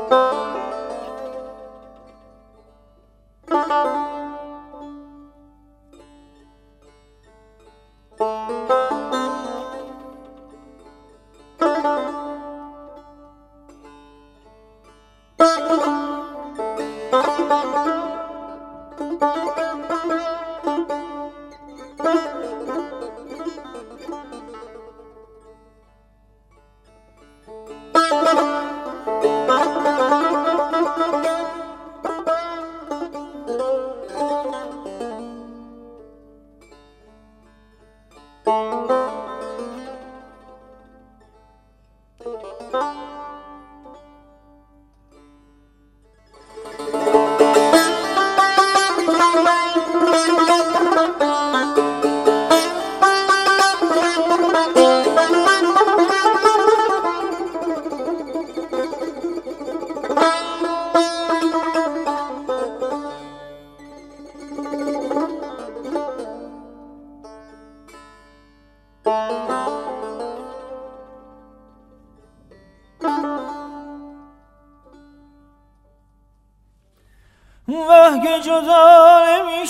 وه که جدا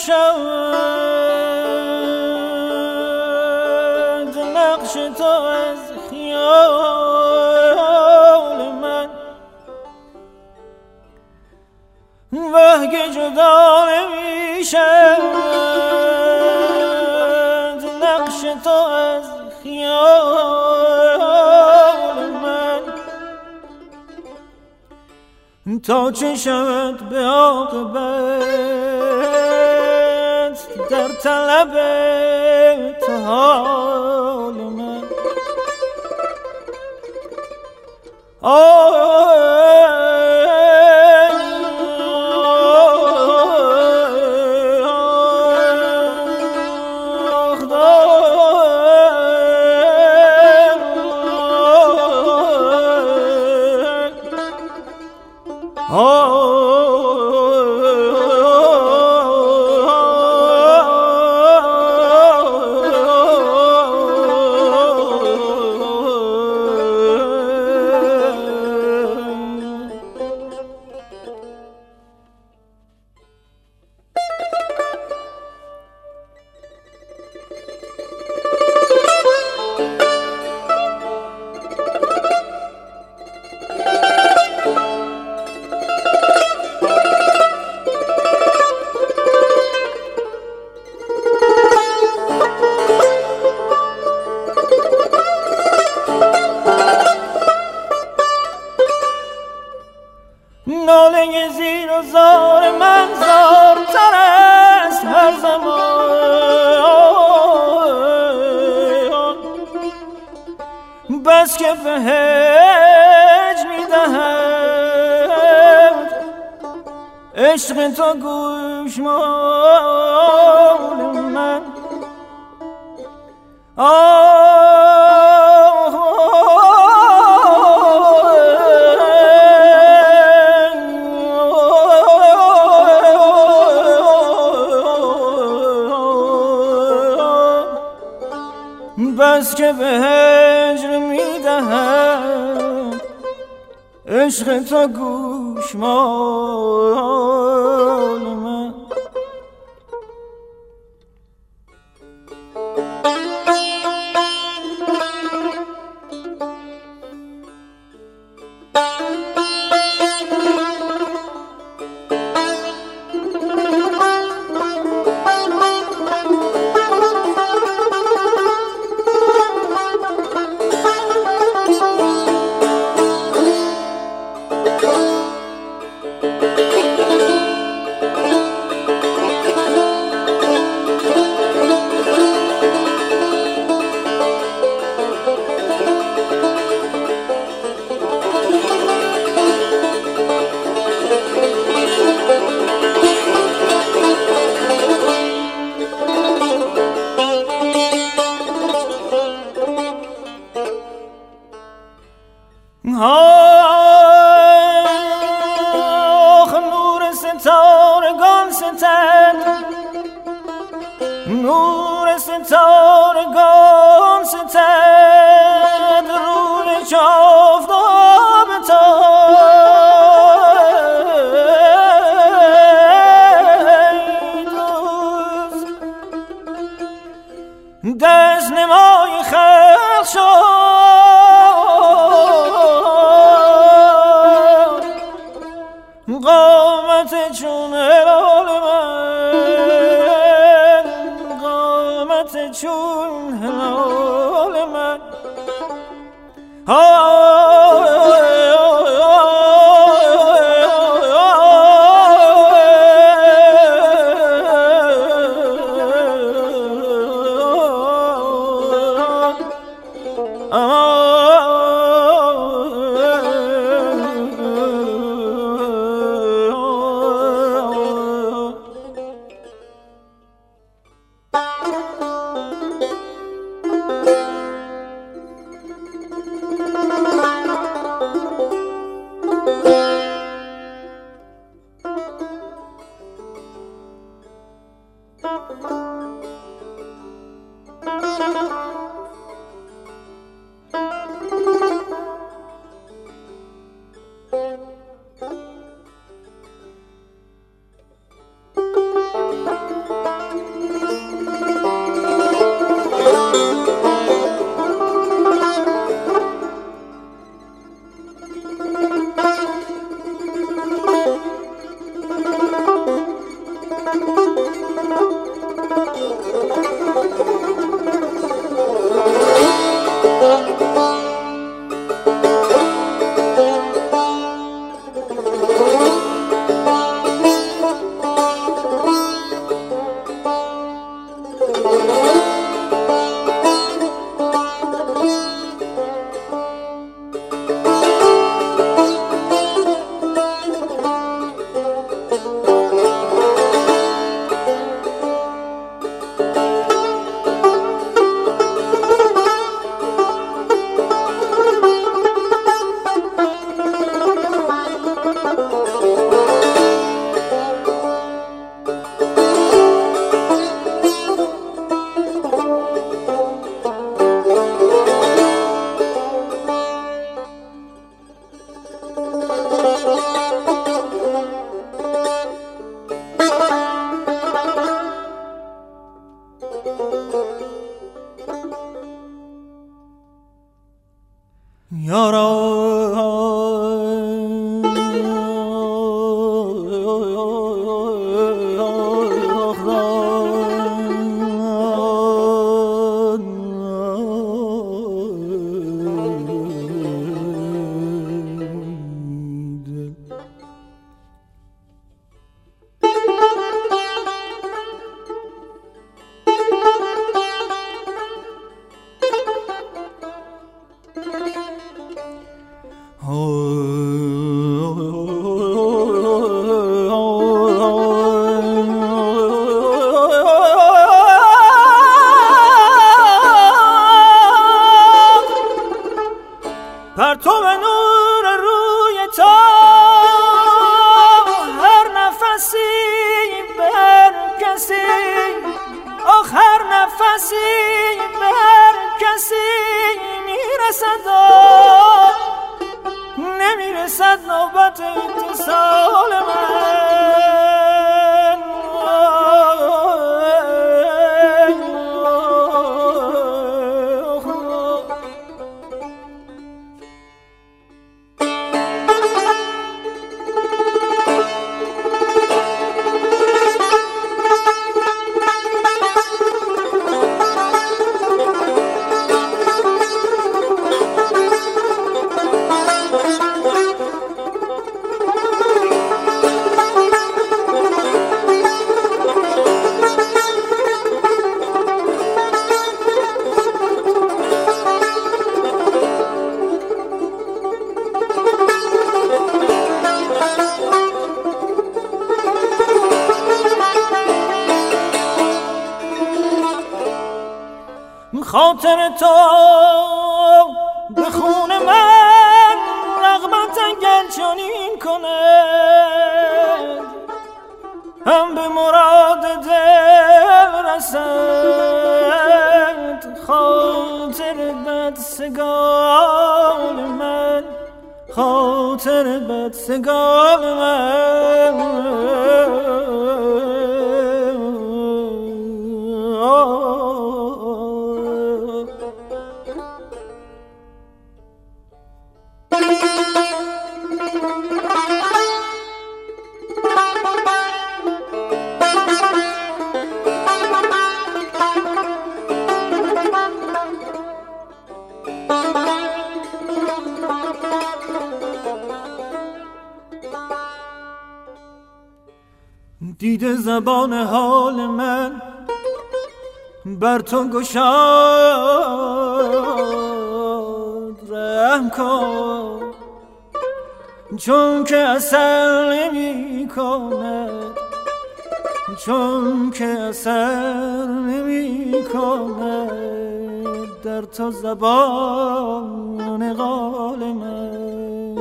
نمی‌شود نقش تو از خیال من، وه که جدا نمی‌شود نقش تو از خیال من، تا چه شود به عاقبت در طلب تو حال من. ناله زیر و زار من زارتر است هر زمان، بس که به هج می‌دهد عشق تو گوشمال من. بس که به هجر میدهد عشق تو گوشمال من. نور ستارگان ستد، نور ستارگان ستد روی چافتاب تا پرتو نور روی تو هر نفسی بر کسی، آخر نفسی بر کسی میرسد و نمیرسد نوبت اتصال من. خاطر تو به خون من رغبت اگر چنین کند، هم به مراد دل رسد. خاطر بدسگال من، خاطر بدسگال من. دیده زبان حال من بر تو گشاد، رحم کن چون که اثر نمی کند، چون که اثر نمی کند در تو زبان قال من.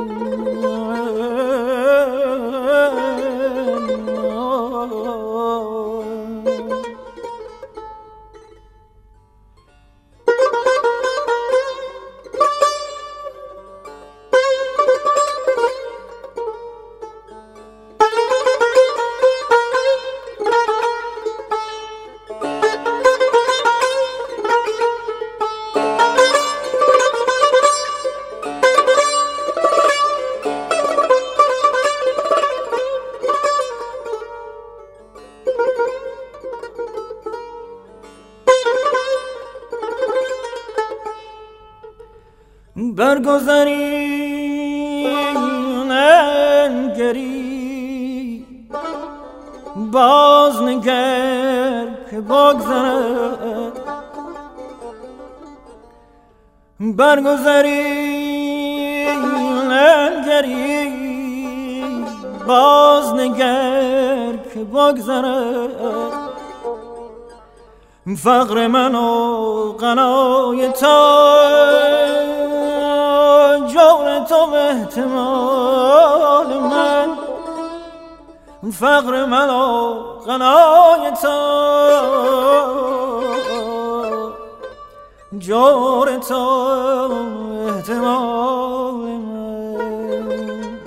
برگذری ننگری باز نگر که بگذرد، برگذری ننگری باز نگر که بگذرد. فقر من و غنای تو، جور تو احتمال من. فقر من و غنای تو، جور تو احتمال من.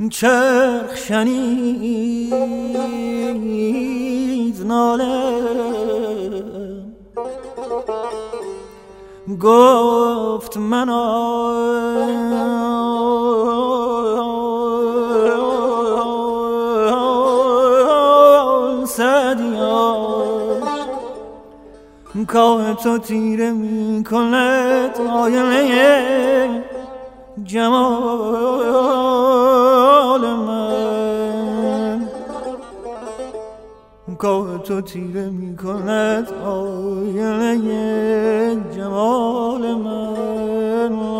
چرخ شنید ناله گفت من سعدیا که تو تیره می کند آینه جمال من که تو تیره می کند آینه جمال من